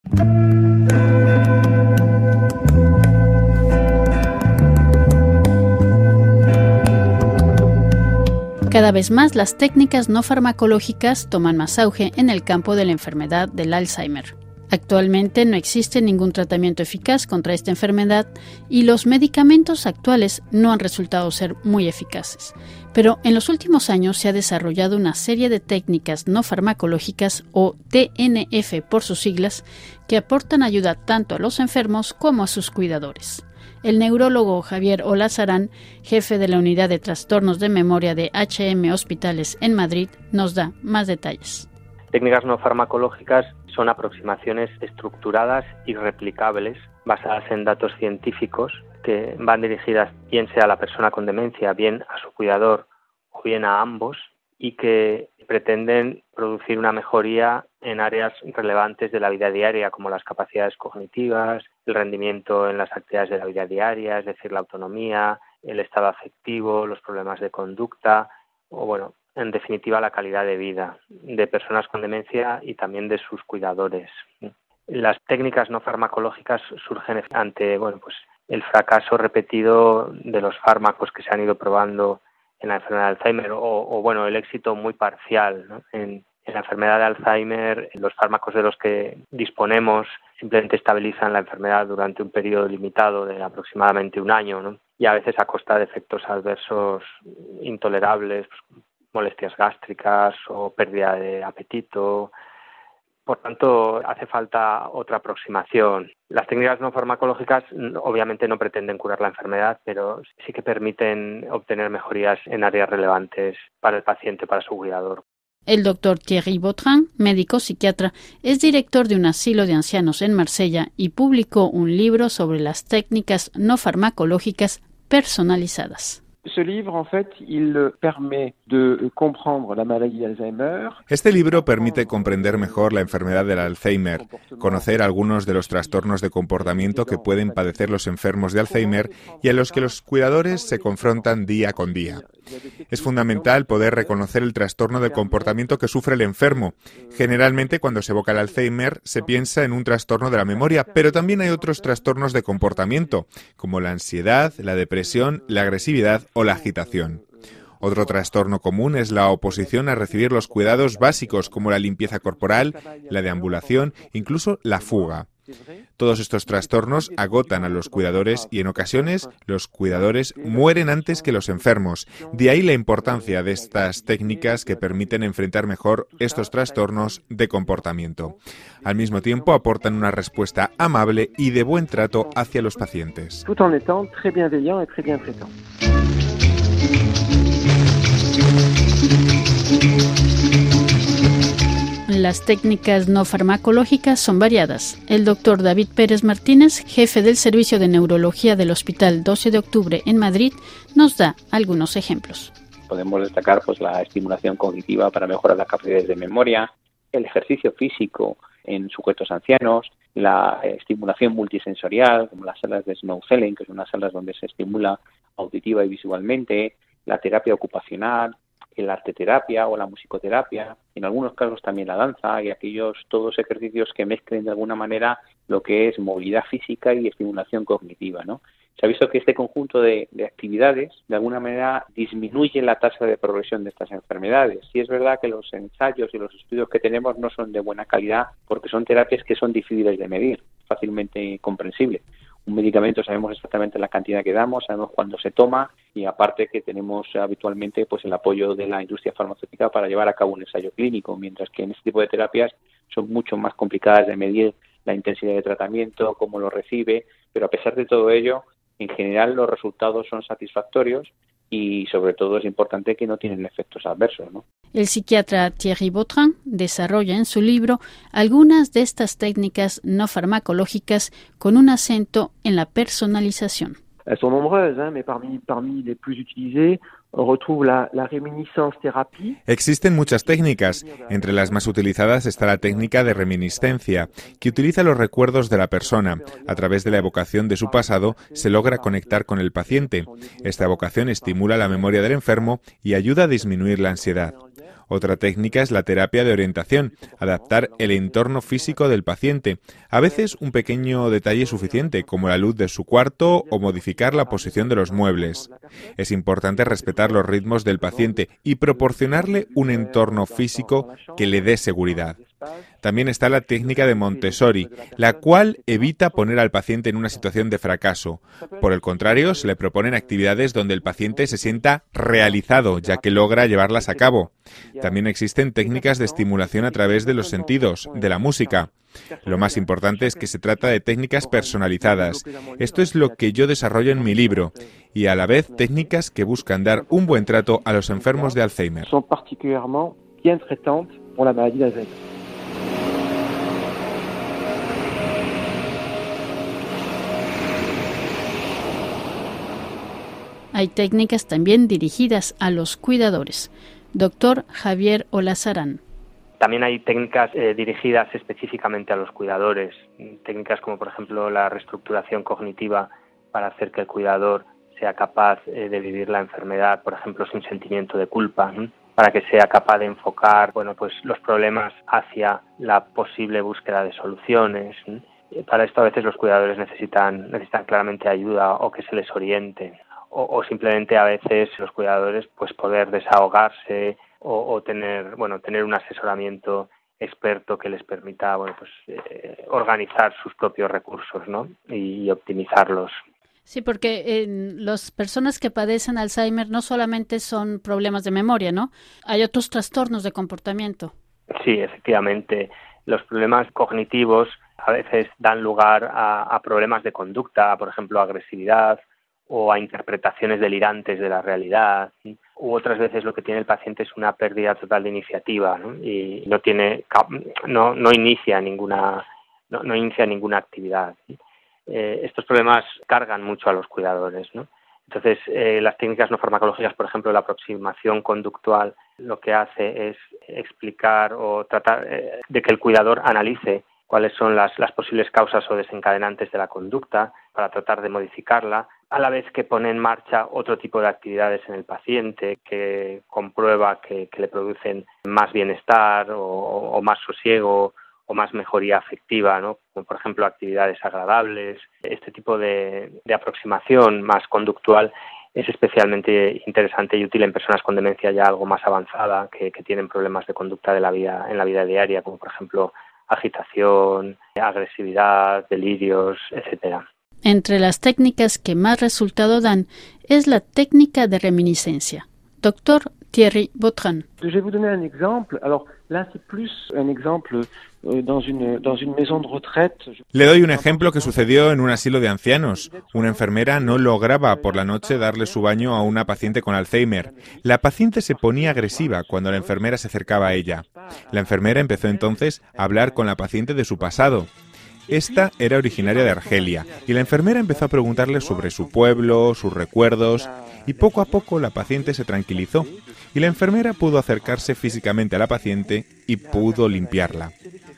Cada vez más las técnicas no farmacológicas toman más auge en el campo de la enfermedad del Alzheimer. Actualmente no existe ningún tratamiento eficaz contra esta enfermedad y los medicamentos actuales no han resultado ser muy eficaces. Pero en los últimos años se ha desarrollado una serie de técnicas no farmacológicas o TNF por sus siglas que aportan ayuda tanto a los enfermos como a sus cuidadores. El neurólogo Javier Olazarán, jefe de la Unidad de Trastornos de Memoria de HM Hospitales en Madrid, nos da más detalles. Técnicas no farmacológicas son aproximaciones estructuradas y replicables basadas en datos científicos que van dirigidas bien sea a la persona con demencia, bien a su cuidador o bien a ambos y que pretenden producir una mejoría en áreas relevantes de la vida diaria como las capacidades cognitivas, el rendimiento en las actividades de la vida diaria, es decir, la autonomía, el estado afectivo, los problemas de conducta o, bueno, en definitiva, la calidad de vida de personas con demencia y también de sus cuidadores. Las técnicas no farmacológicas surgen ante, el fracaso repetido de los fármacos que se han ido probando en la enfermedad de Alzheimer o el éxito muy parcial, ¿no? En la enfermedad de Alzheimer, los fármacos de los que disponemos simplemente estabilizan la enfermedad durante un periodo limitado de aproximadamente un año, ¿no? Y a veces a costa de efectos adversos intolerables, molestias gástricas o pérdida de apetito. Por tanto, hace falta otra aproximación. Las técnicas no farmacológicas obviamente no pretenden curar la enfermedad, pero sí que permiten obtener mejorías en áreas relevantes para el paciente, para su cuidador. El doctor Thierry Vautrin, médico psiquiatra, es director de un asilo de ancianos en Marsella y publicó un libro sobre las técnicas no farmacológicas personalizadas. Este libro permite comprender mejor la enfermedad del Alzheimer, conocer algunos de los trastornos de comportamiento que pueden padecer los enfermos de Alzheimer y a los que los cuidadores se confrontan día con día. Es fundamental poder reconocer el trastorno de comportamiento que sufre el enfermo. Generalmente, cuando se evoca el Alzheimer, se piensa en un trastorno de la memoria, pero también hay otros trastornos de comportamiento, como la ansiedad, la depresión, la agresividad o la agitación. Otro trastorno común es la oposición a recibir los cuidados básicos, como la limpieza corporal, la deambulación, incluso la fuga. Todos estos trastornos agotan a los cuidadores y en ocasiones los cuidadores mueren antes que los enfermos. De ahí la importancia de estas técnicas que permiten enfrentar mejor estos trastornos de comportamiento. Al mismo tiempo aportan una respuesta amable y de buen trato hacia los pacientes. Tout en étant très bienveillant et très bien traitant. Las técnicas no farmacológicas son variadas. El doctor David Pérez Martínez, jefe del Servicio de Neurología del Hospital 12 de Octubre en Madrid, nos da algunos ejemplos. Podemos destacar la estimulación cognitiva para mejorar las capacidades de memoria, el ejercicio físico en sujetos ancianos, la estimulación multisensorial, como las salas de Snowselling, que son unas salas donde se estimula auditiva y visualmente, la terapia ocupacional, la arteterapia o la musicoterapia, en algunos casos también la danza y todos ejercicios que mezclen de alguna manera lo que es movilidad física y estimulación cognitiva, ¿no? Se ha visto que este conjunto de actividades de alguna manera disminuye la tasa de progresión de estas enfermedades. Sí es verdad que los ensayos y los estudios que tenemos no son de buena calidad porque son terapias que son difíciles de medir, fácilmente comprensible. Un medicamento sabemos exactamente la cantidad que damos, sabemos cuándo se toma y aparte que tenemos habitualmente el apoyo de la industria farmacéutica para llevar a cabo un ensayo clínico, mientras que en este tipo de terapias son mucho más complicadas de medir la intensidad de tratamiento, cómo lo recibe, pero a pesar de todo ello, en general los resultados son satisfactorios y sobre todo es importante que no tienen efectos adversos, ¿no? El psiquiatra Thierry Vautrin desarrolla en su libro algunas de estas técnicas no farmacológicas con un acento en la personalización. Elles sont nombreuses, mais parmi les plus utilisées, on retrouve la réminiscence thérapie. Existen muchas técnicas. Entre las más utilizadas está la técnica de reminiscencia, que utiliza los recuerdos de la persona. A través de la evocación de su pasado se logra conectar con el paciente. Esta evocación estimula la memoria del enfermo y ayuda a disminuir la ansiedad. Otra técnica es la terapia de orientación, adaptar el entorno físico del paciente. A veces un pequeño detalle es suficiente, como la luz de su cuarto o modificar la posición de los muebles. Es importante respetar los ritmos del paciente y proporcionarle un entorno físico que le dé seguridad. También está la técnica de Montessori, la cual evita poner al paciente en una situación de fracaso. Por el contrario, se le proponen actividades donde el paciente se sienta realizado, ya que logra llevarlas a cabo. También existen técnicas de estimulación a través de los sentidos, de la música. Lo más importante es que se trata de técnicas personalizadas. Esto es lo que yo desarrollo en mi libro, y a la vez técnicas que buscan dar un buen trato a los enfermos de Alzheimer. Son particulièrement bien traitantes pour la maladie d'Alzheimer. Hay técnicas también dirigidas a los cuidadores. Doctor Javier Olazarán. También hay técnicas dirigidas específicamente a los cuidadores, técnicas como por ejemplo la reestructuración cognitiva para hacer que el cuidador sea capaz de vivir la enfermedad, por ejemplo, sin sentimiento de culpa, para que sea capaz de enfocar, pues los problemas hacia la posible búsqueda de soluciones. Para esto a veces los cuidadores necesitan claramente ayuda o que se les oriente. O simplemente a veces los cuidadores pues poder desahogarse o tener un asesoramiento experto que les permita organizar sus propios recursos, ¿no? y optimizarlos. Sí, porque las personas que padecen Alzheimer no solamente son problemas de memoria, ¿no? Hay otros trastornos de comportamiento. Sí, efectivamente. Los problemas cognitivos a veces dan lugar a problemas de conducta, por ejemplo, agresividad, o a interpretaciones delirantes de la realidad, u otras veces lo que tiene el paciente es una pérdida total de iniciativa, ¿no? Y no inicia ninguna actividad. Estos problemas cargan mucho a los cuidadores, ¿no? Entonces, las técnicas no farmacológicas, por ejemplo, la aproximación conductual, lo que hace es explicar o tratar de que el cuidador analice cuáles son las posibles causas o desencadenantes de la conducta para tratar de modificarla, a la vez que pone en marcha otro tipo de actividades en el paciente que comprueba que le producen más bienestar o más sosiego o más mejoría afectiva, ¿no? Como por ejemplo actividades agradables. Este tipo de aproximación más conductual es especialmente interesante y útil en personas con demencia ya algo más avanzada que tienen problemas de conducta en la vida diaria, como por ejemplo agitación, agresividad, delirios, etcétera. Entre las técnicas que más resultado dan es la técnica de reminiscencia. Doctor Thierry Vautrin. Je vais vous donner un exemple. Alors là, c'est plus un exemple dans une maison de retraite. Le doy un ejemplo que sucedió en un asilo de ancianos. Una enfermera no lograba por la noche darle su baño a una paciente con Alzheimer. La paciente se ponía agresiva cuando la enfermera se acercaba a ella. La enfermera empezó entonces a hablar con la paciente de su pasado. Esta era originaria de Argelia y la enfermera empezó a preguntarle sobre su pueblo, sus recuerdos, y poco a poco la paciente se tranquilizó y la enfermera pudo acercarse físicamente a la paciente y pudo limpiarla.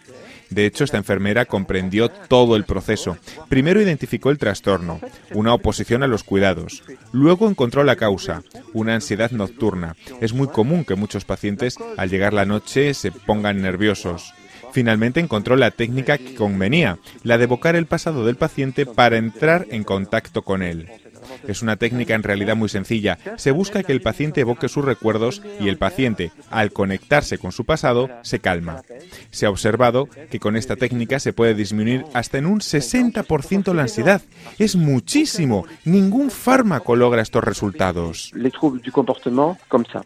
De hecho, esta enfermera comprendió todo el proceso. Primero identificó el trastorno, una oposición a los cuidados. Luego encontró la causa, una ansiedad nocturna. Es muy común que muchos pacientes, al llegar la noche, se pongan nerviosos. Finalmente encontró la técnica que convenía, la de evocar el pasado del paciente para entrar en contacto con él. Es una técnica en realidad muy sencilla. Se busca que el paciente evoque sus recuerdos y el paciente, al conectarse con su pasado, se calma. Se ha observado que con esta técnica se puede disminuir hasta en un 60% la ansiedad. Es muchísimo. Ningún fármaco logra estos resultados. Les troubles du comportement comme ça.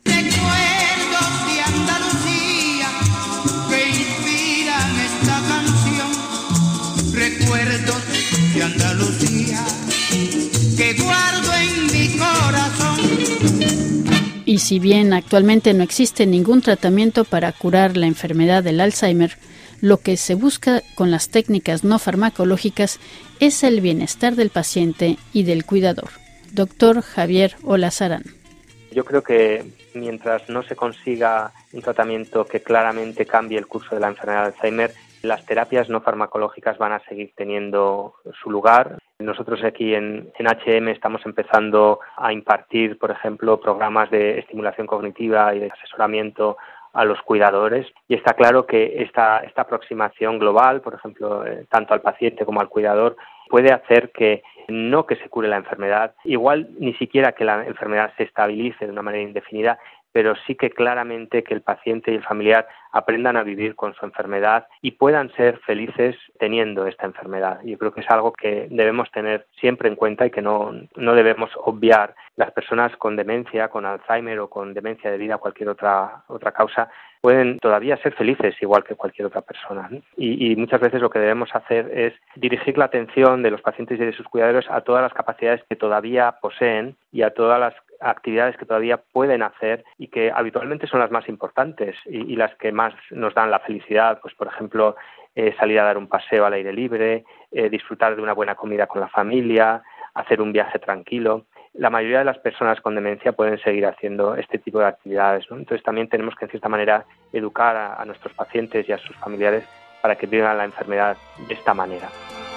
Recuerdos de Andalucía que guardo en mi corazón. Y si bien actualmente no existe ningún tratamiento para curar la enfermedad del Alzheimer, lo que se busca con las técnicas no farmacológicas es el bienestar del paciente y del cuidador. Doctor Javier Olazarán. Yo creo que mientras no se consiga un tratamiento que claramente cambie el curso de la enfermedad de Alzheimer, las terapias no farmacológicas van a seguir teniendo su lugar. Nosotros aquí en HM estamos empezando a impartir, por ejemplo, programas de estimulación cognitiva y de asesoramiento a los cuidadores, y está claro que esta aproximación global, por ejemplo, tanto al paciente como al cuidador, puede hacer que no que se cure la enfermedad, igual ni siquiera que la enfermedad se estabilice de una manera indefinida, pero sí que claramente que el paciente y el familiar aprendan a vivir con su enfermedad y puedan ser felices teniendo esta enfermedad. Yo creo que es algo que debemos tener siempre en cuenta y que no debemos obviar. Las personas con demencia, con Alzheimer o con demencia debido a cualquier otra causa, pueden todavía ser felices igual que cualquier otra persona, ¿no? Y muchas veces lo que debemos hacer es dirigir la atención de los pacientes y de sus cuidadores a todas las capacidades que todavía poseen y a todas las actividades que todavía pueden hacer y que habitualmente son las más importantes y las que más nos dan la felicidad, pues por ejemplo salir a dar un paseo al aire libre, disfrutar de una buena comida con la familia, hacer un viaje tranquilo. La mayoría de las personas con demencia pueden seguir haciendo este tipo de actividades, ¿no? Entonces también tenemos que en cierta manera educar a nuestros pacientes y a sus familiares para que vivan la enfermedad de esta manera.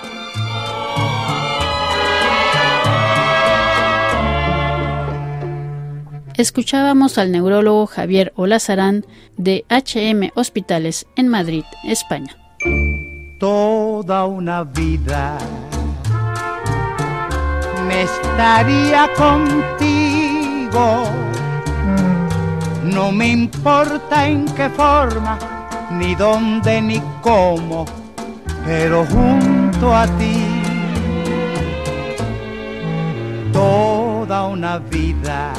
Escuchábamos al neurólogo Javier Olazarán de H.M. Hospitales en Madrid, España. Toda una vida me estaría contigo, no me importa en qué forma, ni dónde ni cómo, pero junto a ti. Toda una vida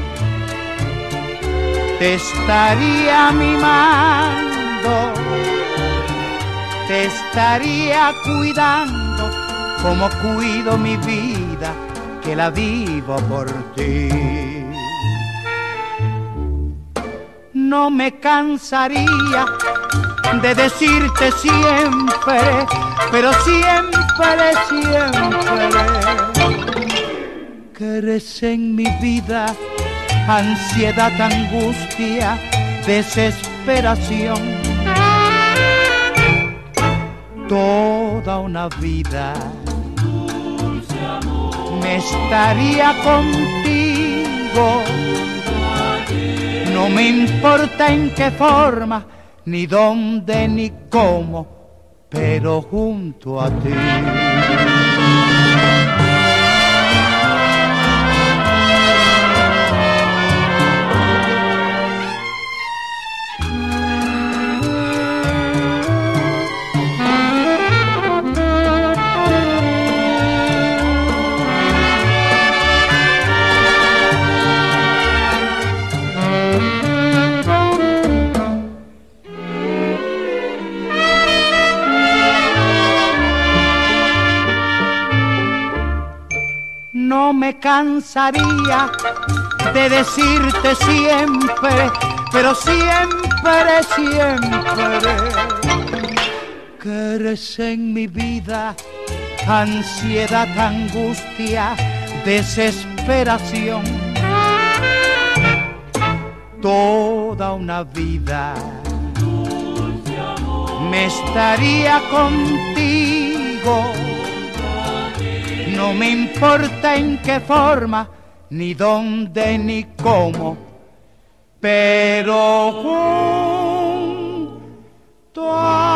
te estaría mimando, te estaría cuidando como cuido mi vida, que la vivo por ti. No me cansaría de decirte siempre, pero siempre, que eres en mi vida ansiedad, angustia, desesperación. Toda una vida me estaría contigo, no me importa en qué forma, ni dónde ni cómo, pero junto a ti. No me cansaría de decirte siempre, pero siempre, que eres en mi vida ansiedad, angustia, desesperación. Toda una vida me estaría contigo, no me importa en qué forma, ni dónde ni cómo, pero junto a